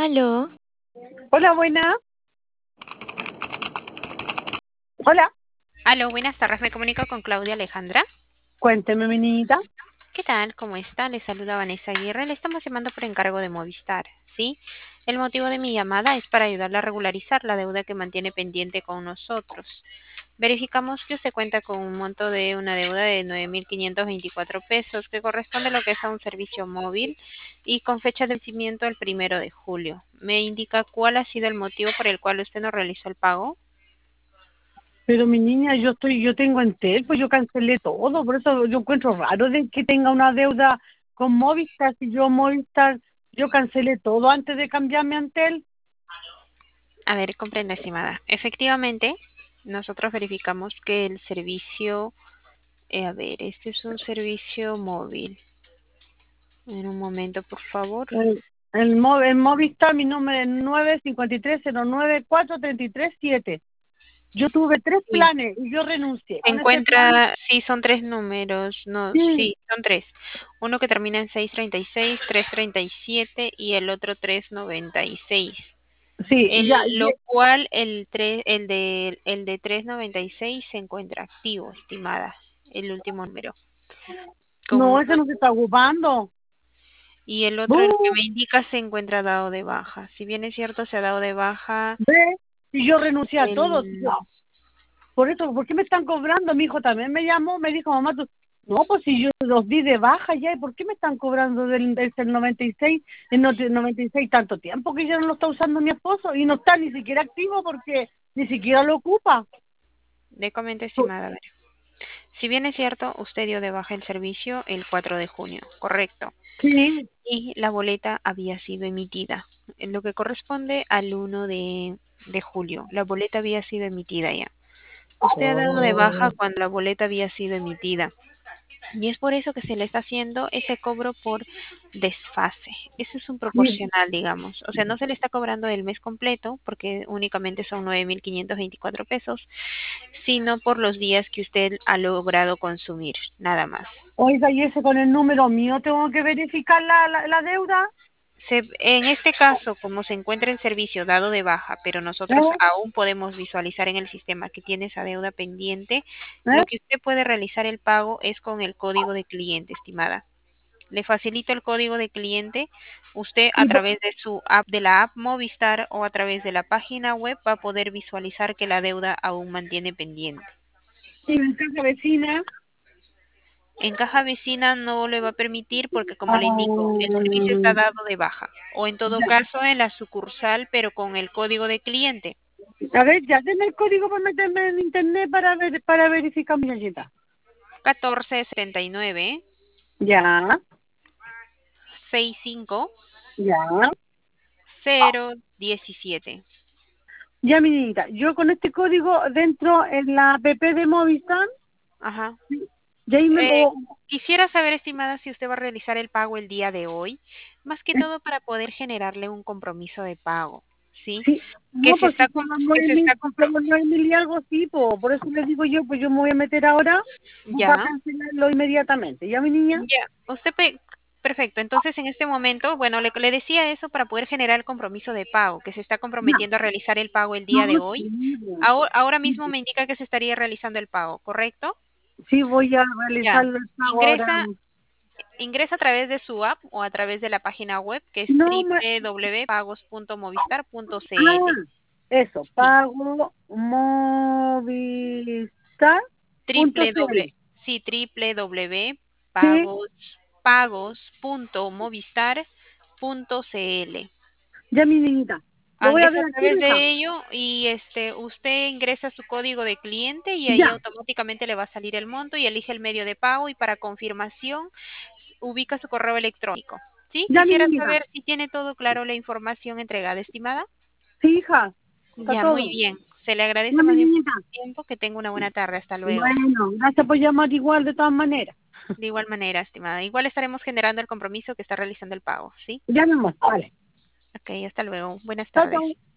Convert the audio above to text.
Aló, Hola, buena. Hola. Aló, buenas tardes. Me comunico con Claudia Alejandra. Cuénteme, mi niñita. ¿Qué tal? ¿Cómo está? Le saluda Vanessa Aguirre. Le estamos llamando por encargo de Movistar, ¿sí? El motivo de mi llamada es para ayudarla a regularizar la deuda que mantiene pendiente con nosotros. Verificamos que usted cuenta con un monto de una deuda de 9.524 pesos, que corresponde a lo que es a un servicio móvil y con fecha de vencimiento el 1 de julio. ¿Me indica cuál ha sido el motivo por el cual usted no realizó el pago? Pero mi niña, yo tengo Entel, pues yo cancelé todo, por eso yo encuentro raro de que tenga una deuda con Movistar. Si yo Movistar, yo cancelé todo antes de cambiarme a Entel. A ver, comprendo, estimada. Efectivamente, nosotros verificamos que el servicio, a ver, este es un servicio móvil. En un momento, por favor. En Movistar mi número es 953094337. Yo tuve tres Sí. planes y yo renuncié. Se Con ese plan, encuentra, sí, son tres números, no, sí, sí, son tres. Uno que termina en 636, 337 y el otro 396. sí, ya, Lo cual el de 396 se encuentra activo, estimada, el último número. no, Con ese no se está ocupando. Y el otro, el que ¡Bu! me indica, se encuentra dado de baja. Si bien es cierto, se ha dado de baja Ve, y yo renuncié a todo. el... Por eso, ¿por qué me están cobrando? Mi hijo también me llamó, me dijo, mamá, tú, no, pues si yo los di de baja ya, ¿y por qué me están cobrando desde el 96, el 96 tanto tiempo que ya no lo está usando mi esposo y no está ni siquiera activo porque ni siquiera lo ocupa? Le comento, estimada. A ver. Si bien es cierto, usted dio de baja el servicio el 4 de junio, correcto. Sí, Y la boleta había sido emitida. En lo que corresponde al 1 de julio, la boleta había sido emitida ya. Usted ha dado de baja oh, cuando la boleta había sido emitida. Y es por eso que se le está haciendo ese cobro por desfase. Eso es un sí. proporcional, digamos. O sea, no se le está cobrando el mes completo, porque únicamente son 9.524 pesos, sino por los días que usted ha logrado consumir, nada más. Oiga, y ese con el número mío tengo que verificar la deuda. En este caso, como se encuentra en servicio dado de baja, pero nosotros ¿Eh? aún podemos visualizar en el sistema que tiene esa deuda pendiente, ¿Eh? lo que usted puede realizar el pago es con el código de cliente, estimada. Le facilito el código de cliente. Usted a Y, través de su app, de la app Movistar o a través de la página web va a poder visualizar que la deuda aún mantiene pendiente. y en casa vecina. En caja vecina no le va a permitir porque, como Ah, le indico, el servicio está dado de baja. O en todo caso en la sucursal, pero con el código de cliente. a ver, ya denme el código para meterme en internet para verificar mi tarjeta. 1479 Ya, 65 ya. 017. Ya, mi niñita, yo con este código dentro en la app de Movistar, Ajá. ya ahí me Eh, puedo... Quisiera saber, estimada, si usted va a realizar el pago el día de hoy, más que todo para poder generarle un compromiso de pago, ¿sí? Sí, Que no, se pues si está, son los que se 9.000, está si son los 9.000 y algo, sí, por eso les digo yo, pues yo me voy a meter ahora para ya, cancelarlo inmediatamente. ¿Ya, mi niña? ya. Perfecto. Entonces, en este momento, bueno, le decía eso para poder generar el compromiso de pago, que se está Ya. comprometiendo a realizar el pago el No, día de hoy. sí, Ahora sí, mismo me indica que se estaría realizando el pago, ¿correcto? sí voy a realizar Ya. el pago ahora. Ingresa a través de su app o a través de la página web que es No, www.pagos.movistar.cl. eso, Sí, pago movistar.cl. www, sí, Sí, www.pagos.movistar.cl. ya mi niñita. Lo voy a Ingresa ver a aquí, través hija. de ello y usted ingresa su código de cliente y ahí Ya. automáticamente le va a salir el monto y elige el medio de pago y para confirmación ubica su correo electrónico. ¿Sí? Ya, mi Quisiera niñita. saber si tiene todo claro la información entregada, estimada. Sí, hija. Está Ya, muy todo. bien. Se le agradece Ya, mi más bien por niñita. su tiempo. Que tenga una buena tarde. Hasta luego. Bueno, gracias por llamar igual de todas maneras. De igual manera, estimada. Igual estaremos generando el compromiso que está realizando el pago, ¿sí? Ya, mi amor. Vale. Ok, hasta luego. Buenas Chao, tardes. chao.